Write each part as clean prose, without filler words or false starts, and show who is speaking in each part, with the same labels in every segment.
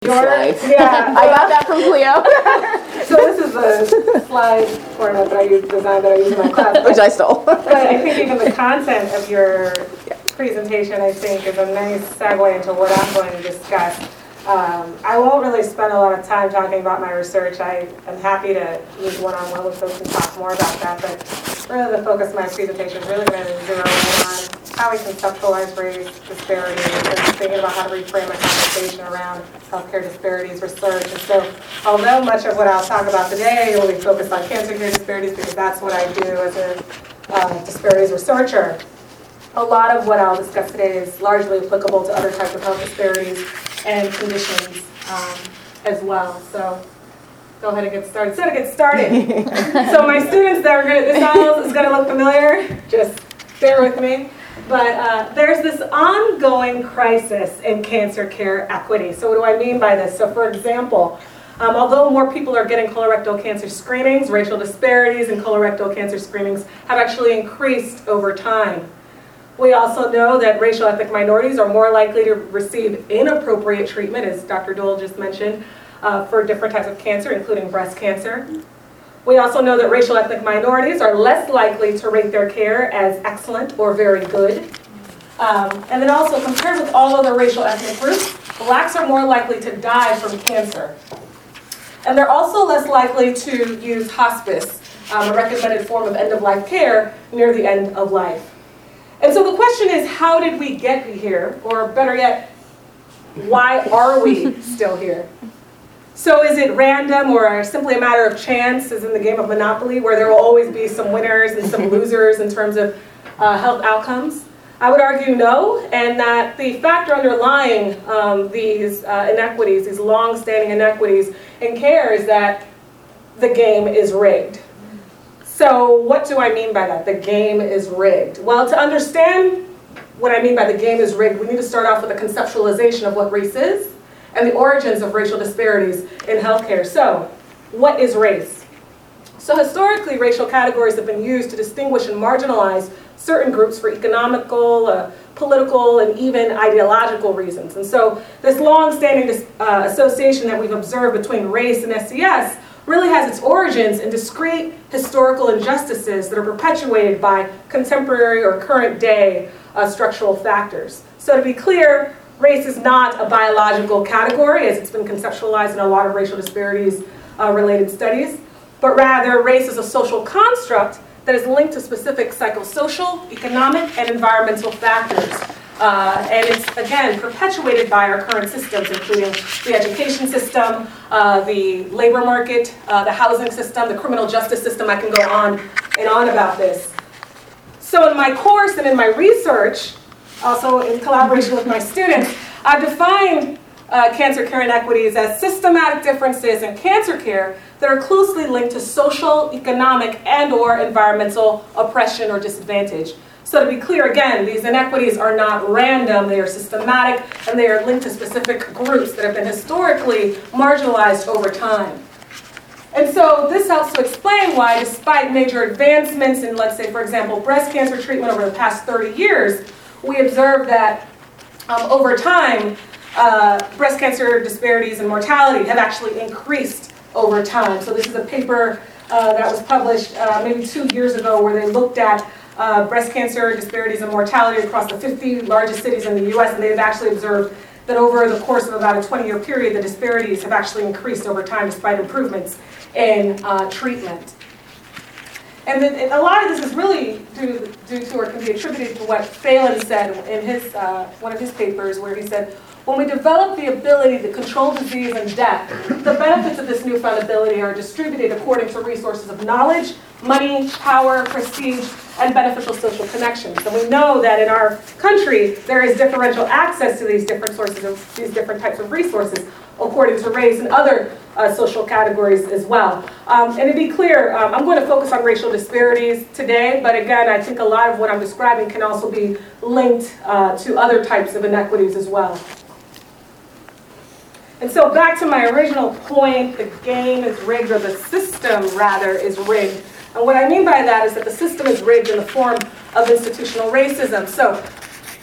Speaker 1: Slides.
Speaker 2: Yeah,
Speaker 1: I got that from Cleo.
Speaker 2: So this is the slide format that I use, design that I use in my class.
Speaker 1: Which I stole.
Speaker 2: But I think even the content of your presentation, I think, is a nice segue into what I'm going to discuss. I won't really spend a lot of time talking about my research. I am happy to meet one-on-one with folks and talk more about that, but really the focus of my presentation is really going to zero in on how we conceptualize race disparities and thinking about how to reframe a conversation around healthcare disparities research. And so, although much of what I'll talk about today will be focused on cancer care disparities, because that's what I do as a disparities researcher, a lot of what I'll discuss today is largely applicable to other types of health disparities and conditions as well. So go ahead and get started. So to get started, so my students that are going to, this all is going to look familiar, just bear with me. But there's this ongoing crisis in cancer care equity. So what do I mean by this? So for example, although more people are getting colorectal cancer screenings, racial disparities in colorectal cancer screenings have actually increased over time. We also know that racial ethnic minorities are more likely to receive inappropriate treatment, as Dr. Dole just mentioned, for different types of cancer, including breast cancer. We also know that racial ethnic minorities are less likely to rate their care as excellent or very good. And then also, compared with all other racial ethnic groups, blacks are more likely to die from cancer. And they're also less likely to use hospice, a recommended form of end-of-life care, near the end of life. And so the question is, how did we get here? Or better yet, why are we still here? So is it random or simply a matter of chance, as in the game of Monopoly, where there will always be some winners and some losers in terms of health outcomes? I would argue no, and that the factor underlying these inequities, these long-standing inequities in care, is that the game is rigged. So what do I mean by that? The game is rigged. Well, to understand what I mean by the game is rigged, we need to start off with a conceptualization of what race is and the origins of racial disparities in healthcare. So, what is race? So historically, racial categories have been used to distinguish and marginalize certain groups for economical, political, and even ideological reasons. And so this long-standing association that we've observed between race and SES really has its origins in discrete historical injustices that are perpetuated by contemporary or current day structural factors. So to be clear, race is not a biological category, as it's been conceptualized in a lot of racial disparities related studies, but rather race is a social construct that is linked to specific psychosocial, economic, and environmental factors. And it's, again, perpetuated by our current systems, including the education system, the labor market, the housing system, the criminal justice system. I can go on and on about this. So in my course and in my research, also in collaboration with my students, I've defined cancer care inequities as systematic differences in cancer care that are closely linked to social, economic, and/or environmental oppression or disadvantage. So to be clear, again, these inequities are not random, they are systematic, and they are linked to specific groups that have been historically marginalized over time. And so this helps to explain why, despite major advancements in, let's say, for example, breast cancer treatment over the past 30 years, we observe that over time, breast cancer disparities and mortality have actually increased over time. So this is a paper that was published maybe 2 years ago where they looked at breast cancer disparities and mortality across the 50 largest cities in the US, and they've actually observed that over the course of about a 20-year period, the disparities have actually increased over time despite improvements in treatment. And then a lot of this is really due to or can be attributed to what Phelan said in his one of his papers, where he said, when we develop the ability to control disease and death, the benefits of this newfound ability are distributed according to resources of knowledge, money, power, prestige, and beneficial social connections. And we know that in our country, there is differential access to these different sources of these different types of resources, according to race and other social categories as well. And to be clear, I'm going to focus on racial disparities today, but again, I think a lot of what I'm describing can also be linked to other types of inequities as well. And so back to my original point, the game is rigged, or the system, rather, is rigged. And what I mean by that is that the system is rigged in the form of institutional racism. So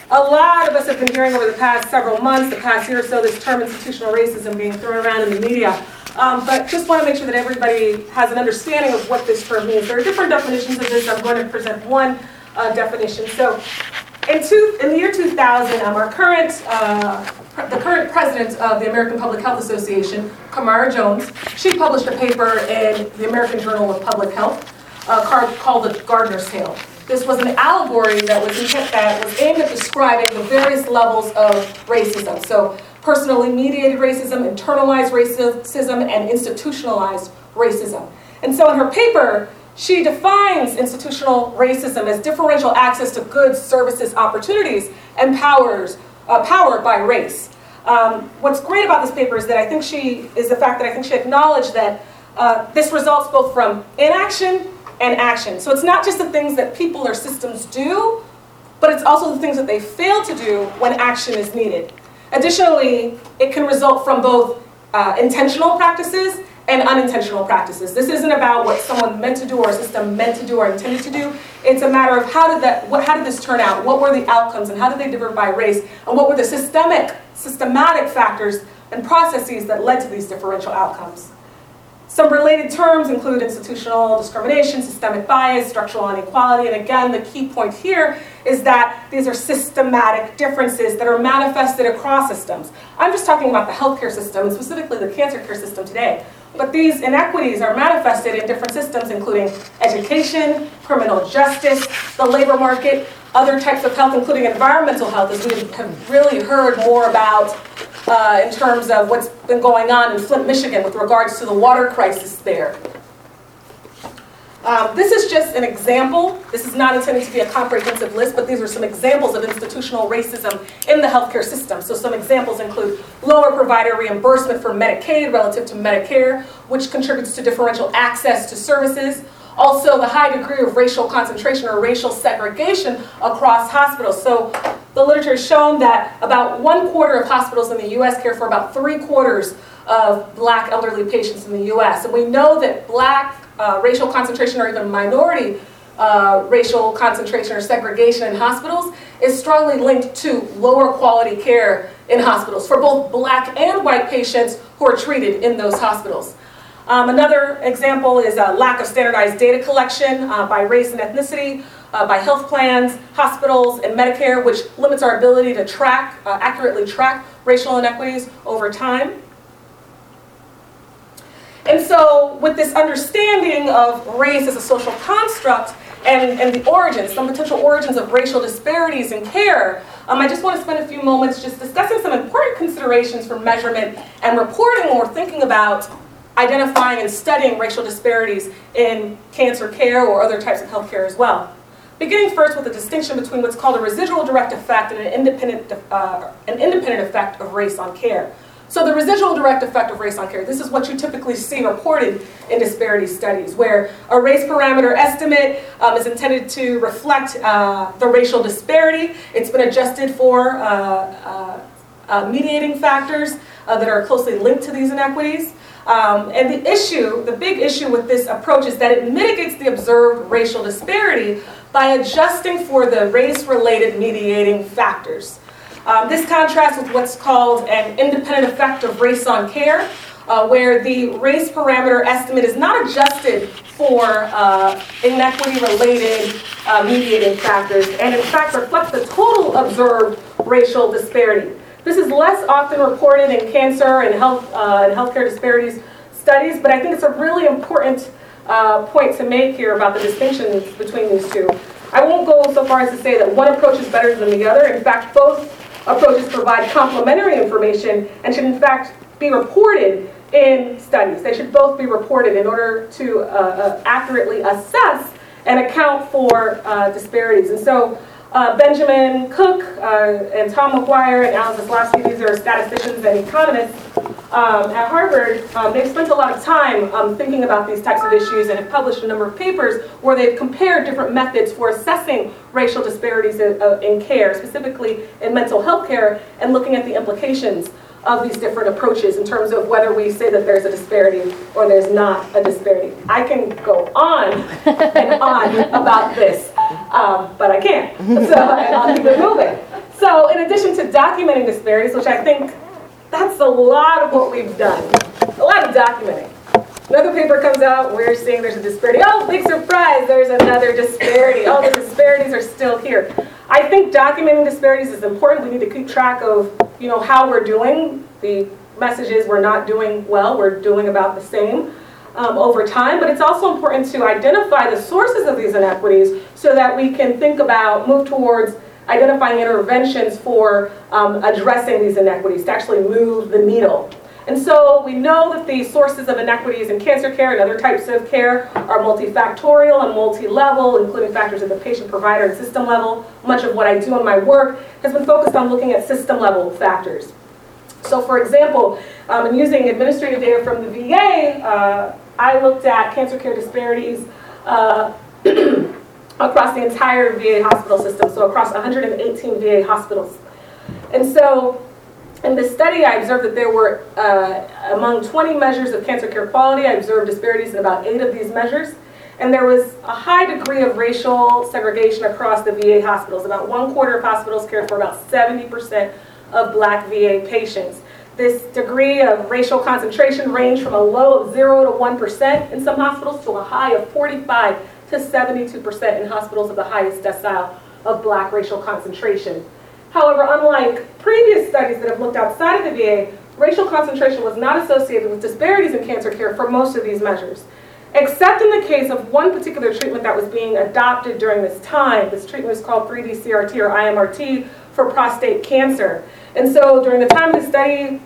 Speaker 2: A lot of us have been hearing over the past several months, the past year or so, this term institutional racism being thrown around in the media. But just want to make sure that everybody has an understanding of what this term means. There are different definitions of this. I'm going to present one definition. So in the year 2000, the current president of the American Public Health Association, Kamara Jones, she published a paper in the American Journal of Public Health called The Gardener's Tale. This was an allegory that was aimed at describing the various levels of racism. So personally mediated racism, internalized racism, and institutionalized racism. And so in her paper, she defines institutional racism as differential access to goods, services, opportunities, and powered by race. What's great about this paper is the fact that I think she acknowledged that this results both from inaction and action. So it's not just the things that people or systems do, but it's also the things that they fail to do when action is needed. Additionally, it can result from both intentional practices and unintentional practices. This isn't about what someone meant to do or a system meant to do or intended to do. It's a matter of how did this turn out? What were the outcomes and how did they differ by race? And what were the systematic factors and processes that led to these differential outcomes? Some related terms include institutional discrimination, systemic bias, structural inequality, and again, the key point here is that these are systematic differences that are manifested across systems. I'm just talking about the healthcare system, and specifically the cancer care system today. But these inequities are manifested in different systems, including education, criminal justice, the labor market, other types of health, including environmental health, as we have really heard more about in terms of what's been going on in Flint, Michigan with regards to the water crisis there. This is just an example. This is not intended to be a comprehensive list, but these are some examples of institutional racism in the healthcare system. So some examples include lower provider reimbursement for Medicaid relative to Medicare, which contributes to differential access to services. Also, the high degree of racial concentration or racial segregation across hospitals. So the literature has shown that about 1/4 of hospitals in the U.S. care for about 3/4 of Black elderly patients in the U.S. And we know that Black racial concentration or even minority racial concentration or segregation in hospitals is strongly linked to lower quality care in hospitals for both Black and white patients who are treated in those hospitals. Another example is a lack of standardized data collection by race and ethnicity, by health plans, hospitals, and Medicare, which limits our ability to accurately track racial inequities over time. And so with this understanding of race as a social construct and the origins, some potential origins of racial disparities in care, I just want to spend a few moments just discussing some important considerations for measurement and reporting when we're thinking about identifying and studying racial disparities in cancer care or other types of healthcare as well. Beginning first with the distinction between what's called a residual direct effect and an independent effect of race on care. So the residual direct effect of race on care, this is what you typically see reported in disparity studies, where a race parameter estimate is intended to reflect the racial disparity. It's been adjusted for mediating factors that are closely linked to these inequities. And the big issue with this approach is that it mitigates the observed racial disparity by adjusting for the race-related mediating factors. This contrasts with what's called an independent effect of race on care, where the race parameter estimate is not adjusted for inequity-related mediating factors, and in fact reflects the total observed racial disparity. This is less often reported in cancer and healthcare disparities studies, but I think it's a really important point to make here about the distinctions between these two. I won't go so far as to say that one approach is better than the other. In fact, both approaches provide complementary information and should in fact be reported in studies. They should both be reported in order to accurately assess and account for disparities. And so Benjamin Cook and Tom McGuire and Alan Zaslavsky, these are statisticians and economists at Harvard. They've spent a lot of time thinking about these types of issues and have published a number of papers where they've compared different methods for assessing racial disparities in care, specifically in mental health care, and looking at the implications of these different approaches in terms of whether we say that there's a disparity or there's not a disparity. I can go on and on about this, but I can't, so I'll keep it moving. So in addition to documenting disparities, which I think that's a lot of what we've done, a lot of documenting. Another paper comes out, we're seeing there's a disparity. Oh, big surprise, there's another disparity. Oh, the disparities are still here. I think documenting disparities is important. We need to keep track of, how we're doing. The message is we're not doing well, we're doing about the same over time. But it's also important to identify the sources of these inequities so that we can move towards identifying interventions for addressing these inequities, to actually move the needle. And so we know that the sources of inequities in cancer care and other types of care are multifactorial and multi-level, including factors at the patient, provider, and system level. Much of what I do in my work has been focused on looking at system-level factors. So for example, in using administrative data from the VA, I looked at cancer care disparities across the entire VA hospital system, so across 118 VA hospitals. And so in this study, I observed that there were, among 20 measures of cancer care quality, I observed disparities in about 8 of these measures. And there was a high degree of racial segregation across the VA hospitals. About 1/4 of hospitals cared for about 70% of Black VA patients. This degree of racial concentration ranged from a low of 0 to 1% in some hospitals to a high of 45 to 72% in hospitals of the highest decile of Black racial concentration. However, unlike previous studies that have looked outside of the VA, racial concentration was not associated with disparities in cancer care for most of these measures, except in the case of one particular treatment that was being adopted during this time. This treatment is called 3D-CRT or IMRT for prostate cancer. And so during the time of the study,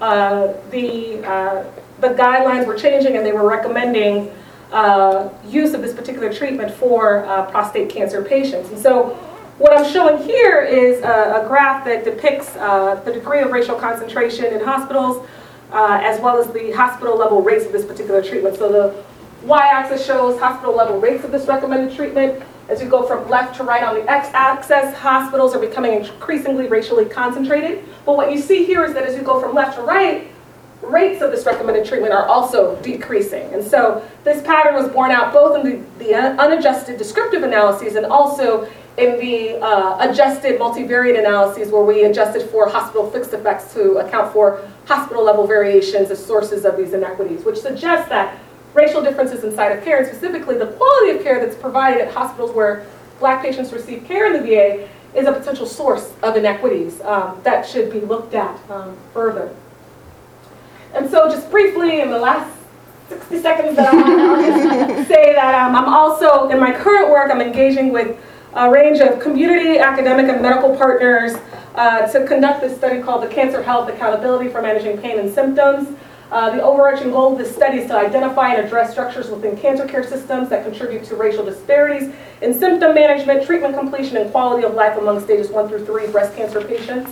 Speaker 2: the guidelines were changing and they were recommending use of this particular treatment for prostate cancer patients. And so what I'm showing here is a graph that depicts the degree of racial concentration in hospitals, as well as the hospital level rates of this particular treatment. So the y-axis shows hospital level rates of this recommended treatment. As you go from left to right on the x-axis, hospitals are becoming increasingly racially concentrated. But what you see here is that as you go from left to right, rates of this recommended treatment are also decreasing. And so this pattern was borne out both in the unadjusted descriptive analyses and also in the adjusted multivariate analyses where we adjusted for hospital fixed effects to account for hospital level variations as sources of these inequities, which suggests that racial differences in site of care, and specifically the quality of care that's provided at hospitals where Black patients receive care in the VA, is a potential source of inequities that should be looked at further. And so just briefly, in the last 60 seconds that I have, I'll just say that I'm also, in my current work, I'm engaging with a range of community, academic, and medical partners to conduct this study called the Cancer Health Accountability for Managing Pain and Symptoms. The overarching goal of this study is to identify and address structures within cancer care systems that contribute to racial disparities in symptom management, treatment completion, and quality of life among stages 1 through 3 breast cancer patients.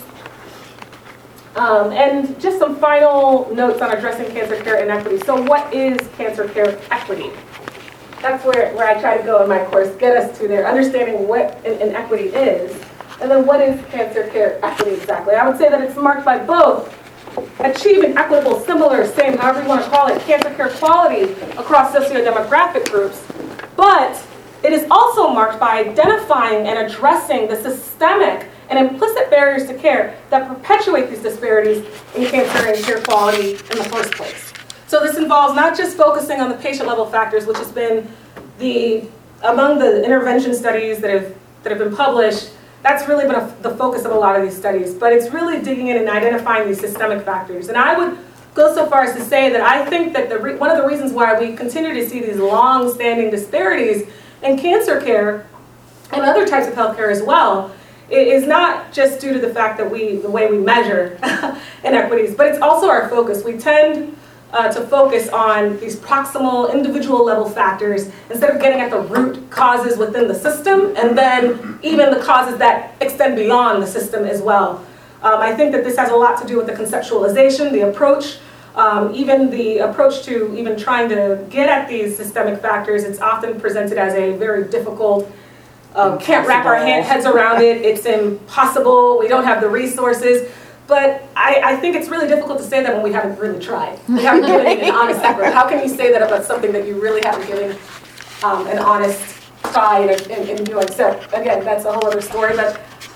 Speaker 2: And just some final notes on addressing cancer care inequity. So what is cancer care equity? That's where I try to go in my course, get us to there, understanding what an inequity is. And then what is cancer care equity exactly? I would say that it's marked by both achieving equitable, similar, same, however you want to call it, cancer care quality across socio-demographic groups. But it is also marked by identifying and addressing the systemic and implicit barriers to care that perpetuate these disparities in cancer and care quality in the first place. So this involves not just focusing on the patient-level factors, which has been among the intervention studies that have been published. That's really been the focus of a lot of these studies, but it's really digging in and identifying these systemic factors. And I would go so far as to say that I think that one of the reasons why we continue to see these long-standing disparities in cancer care and other types of healthcare as well is not just due to the fact that the way we measure inequities, but it's also our focus. We tend to focus on these proximal, individual level factors instead of getting at the root causes within the system and then even the causes that extend beyond the system as well. I think that this has a lot to do with the conceptualization, the approach, even the approach to even trying to get at these systemic factors. It's often presented as a very difficult, can't wrap our heads around it, it's impossible, we don't have the resources. But I think it's really difficult to say that when we haven't really tried. We haven't given it an honest effort. How can you say that about something that you really haven't given an honest try in doing? So again, that's a whole other story. But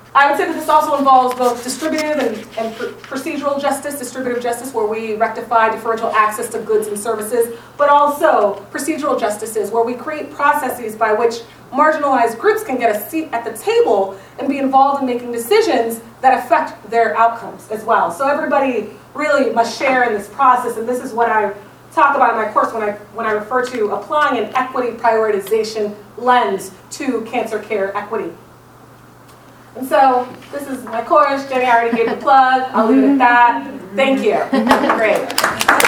Speaker 3: I would say that this also involves both distributive and procedural justice, distributive justice where we rectify differential access to goods and services, but also procedural justices where we create processes by which marginalized groups can get a seat at the table and be involved in making decisions that affect their outcomes as well. So everybody really must share in this process, and this is what I talk about in my course when I refer to applying an equity prioritization lens to cancer care equity. And so this is my course. Jenny already gave the plug. I'll leave it at that. Thank you. Great.